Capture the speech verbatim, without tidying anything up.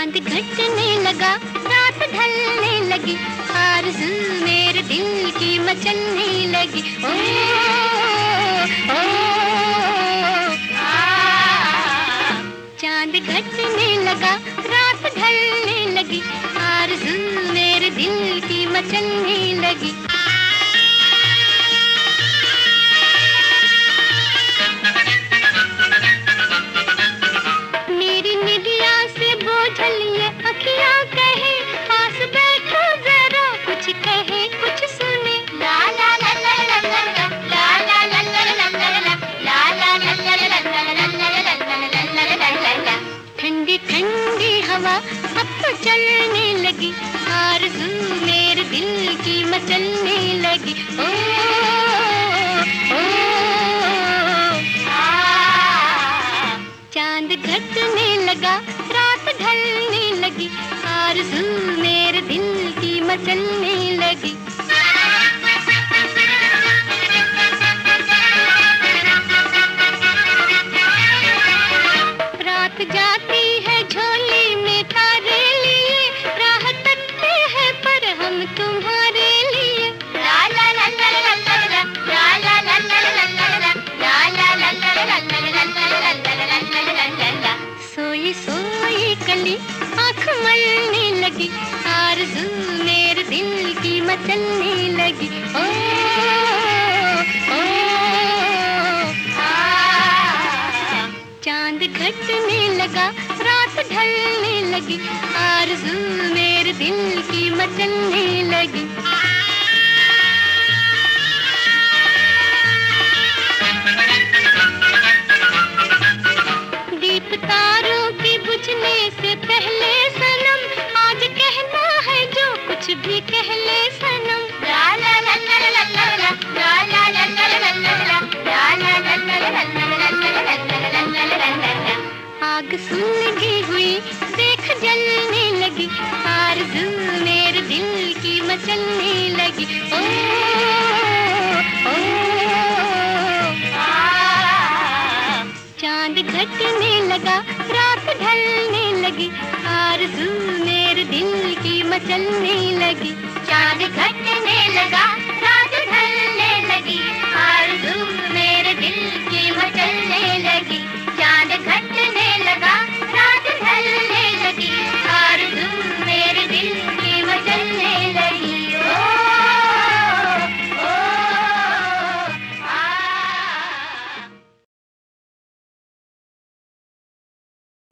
चांद घटने लगा, रात ढलने लगी, आरज़ू मेरे दिल की मचलने लगी। ओ, ओ, आ, चांद घटने लगा, रात ढलने लगी, आरज़ू मेरे दिल की मचलने लगी। मेरी निदिया से बोझल ये अखियाँ कहे, पास बैठो जरा कुछ कहे कुछ सुने। ला ला ला ला ला ला ला ला ला ला ला ला ला ला ला ला ला। ठंडी ठंडी हवा अब तो चलने लगी, आरज़ू मेरे दिल की मचलने लगी। ओ, ओ, आ, चांद घटने लगा, रात ढलने लगी, आरज़ू मेरे दिल की मचलने लगी। रात जाती है झोली में तारे लिए, राह तकते हैं पर हम तुम्हारे लिए। ला ला ला ला ला ला ला ला ला ला ला ला ला ला ला ला ला। सोई सोई कली आँख मलने लगी, आरज़ू मेरे दिल की मचलने लगी। ओ, ओ, आ, चांद घटने लगा, रात ढलने लगी, आरज़ू मेरे दिल की मचलने लगी। दीप तारों की बुझने से पहले सनम, आज कहना है जो कुछ भी कह ले सनम। ला ला ला ला ला ला ला ला ला ला ला ला ला ला ला। आग सुलगी हुई देख जलने लगी, आरज़ू मेरे दिल की मचलने लगी। ओ, ओ, आ, चांद घटने लगा, रात ढलने लगी, आरज़ू मेरे दिल की मचलने लगी। चांद घटने लगा,